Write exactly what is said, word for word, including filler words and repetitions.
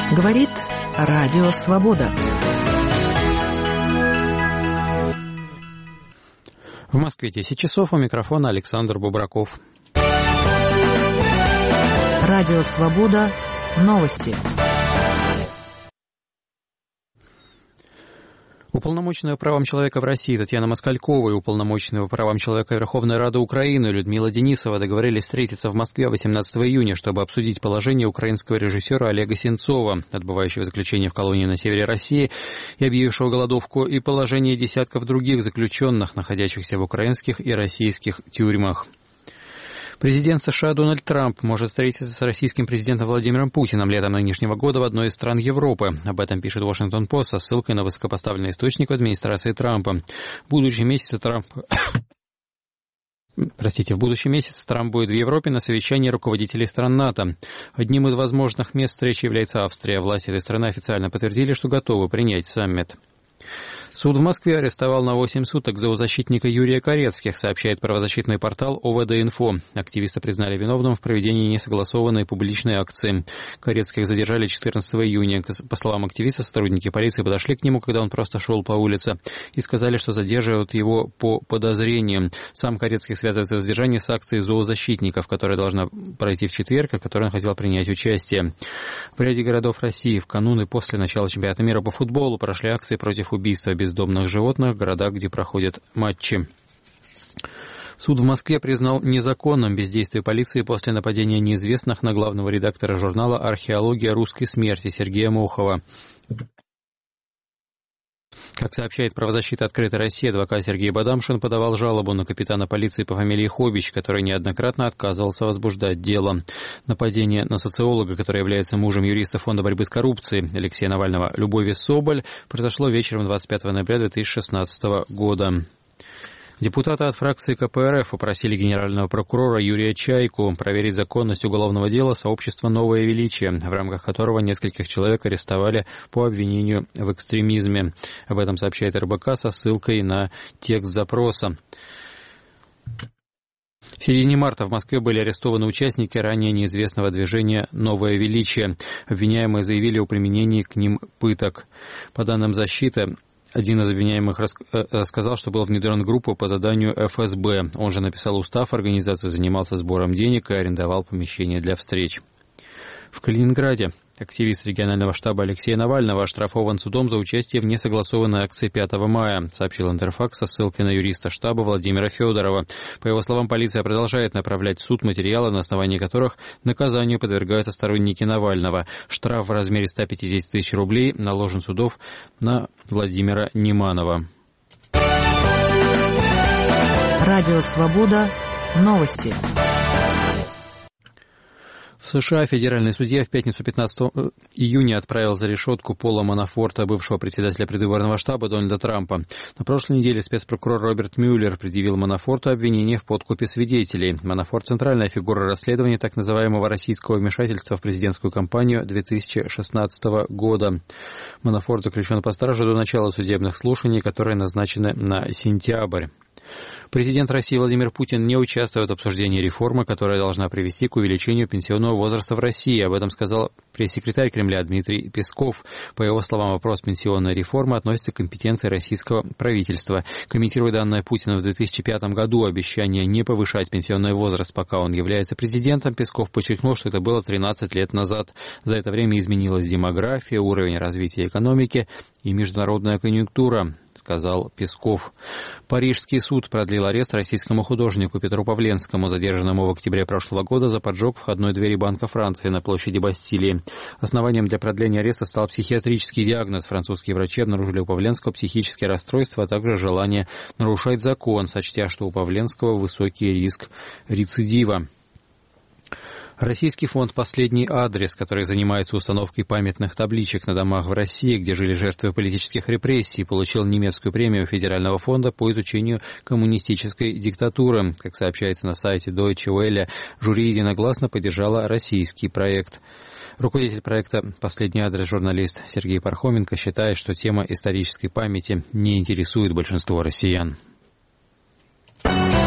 Говорит Радио Свобода. В Москве десять часов, у микрофона Александр Бубраков. Радио Свобода. Новости. Уполномоченная по правам человека в России Татьяна Москалькова и уполномоченная по правам человека Верховной Рады Украины Людмила Денисова договорились встретиться в Москве восемнадцатого июня, чтобы обсудить положение украинского режиссера Олега Сенцова, отбывающего заключение в колонии на севере России и объявившего голодовку, и положение десятков других заключенных, находящихся в украинских и российских тюрьмах. Президент США Дональд Трамп может встретиться с российским президентом Владимиром Путиным летом нынешнего года в одной из стран Европы. Об этом пишет Washington Post со ссылкой на высокопоставленный источник в администрации Трампа. В будущем месяце Трамп... Простите, в будущем месяце Трамп будет в Европе на совещании руководителей стран НАТО. Одним из возможных мест встречи является Австрия. Власти этой страны официально подтвердили, что готовы принять саммит. Суд в Москве арестовал на восемь суток зоозащитника Юрия Корецких, сообщает правозащитный портал О В Д-Инфо. Активиста признали виновным в проведении несогласованной публичной акции. Корецких задержали четырнадцатого июня. По словам активиста, сотрудники полиции подошли к нему, когда он просто шел по улице, и сказали, что задерживают его по подозрениям. Сам Корецких связывает свое задержание с акцией зоозащитников, которая должна пройти в четверг, в которой он хотел принять участие. В ряде городов России в канун и после начала чемпионата мира по футболу прошли акции против убийства бездомных животных в городах, где проходят матчи. Суд в Москве признал незаконным бездействие полиции после нападения неизвестных на главного редактора журнала «Археология русской смерти» Сергея Мохова. Как сообщает правозащита «Открытая Россия», адвокат Сергей Бадамшин подавал жалобу на капитана полиции по фамилии Хобич, который неоднократно отказывался возбуждать дело. Нападение на социолога, который является мужем юриста Фонда борьбы с коррупцией Алексея Навального, Любови Соболь, произошло вечером двадцать пятого ноября две тысячи шестнадцатого года. Депутаты от фракции Ка Пэ Эр Эф попросили генерального прокурора Юрия Чайку проверить законность уголовного дела сообщества «Новое величие», в рамках которого нескольких человек арестовали по обвинению в экстремизме. Об этом сообщает Эр Бэ Ка со ссылкой на текст запроса. В середине марта в Москве были арестованы участники ранее неизвестного движения «Новое величие». Обвиняемые заявили о применении к ним пыток. По данным защиты, один из обвиняемых рассказал, что был внедрен в группу по заданию Эф Эс Бэ. Он же написал устав организации, занимался сбором денег и арендовал помещение для встреч. В Калининграде активист регионального штаба Алексея Навального оштрафован судом за участие в несогласованной акции пятого мая, сообщил Интерфакс со ссылкой на юриста штаба Владимира Федорова. По его словам, полиция продолжает направлять в суд материалы, на основании которых наказанию подвергаются сторонники Навального. Штраф в размере ста пятидесяти тысяч рублей наложен судов на Владимира Неманова. Радио Свобода. Новости. В США федеральный судья в пятницу пятнадцатого июня отправил за решетку Пола Манафорта, бывшего председателя предвыборного штаба Дональда Трампа. На прошлой неделе спецпрокурор Роберт Мюллер предъявил Манафорту обвинение в подкупе свидетелей. Манафорт – центральная фигура расследования так называемого российского вмешательства в президентскую кампанию две тысячи шестнадцатого года. Манафорт заключен под стражу до начала судебных слушаний, которые назначены на сентябрь. Президент России Владимир Путин не участвует в обсуждении реформы, которая должна привести к увеличению пенсионного возраста в России. Об этом сказал пресс-секретарь Кремля Дмитрий Песков. По его словам, вопрос пенсионной реформы относится к компетенции российского правительства. Комментируя данное Путина в две тысячи пятом году обещание не повышать пенсионный возраст, пока он является президентом, Песков подчеркнул, что это было тринадцать лет назад. За это время изменилась демография, уровень развития экономики и международная конъюнктура, сказал Песков. Парижский суд продлил арест российскому художнику Петру Павленскому, задержанному в октябре прошлого года за поджог входной двери Банка Франции на площади Бастилии. Основанием для продления ареста стал психиатрический диагноз. Французские врачи обнаружили у Павленского психические расстройства, а также желание нарушать закон, сочтя, что у Павленского высокий риск рецидива. Российский фонд «Последний адрес», который занимается установкой памятных табличек на домах в России, где жили жертвы политических репрессий, получил немецкую премию Федерального фонда по изучению коммунистической диктатуры. Как сообщается на сайте Deutsche Welle, жюри единогласно поддержало российский проект. Руководитель проекта «Последний адрес», журналист Сергей Пархоменко, считает, что тема исторической памяти не интересует большинство россиян.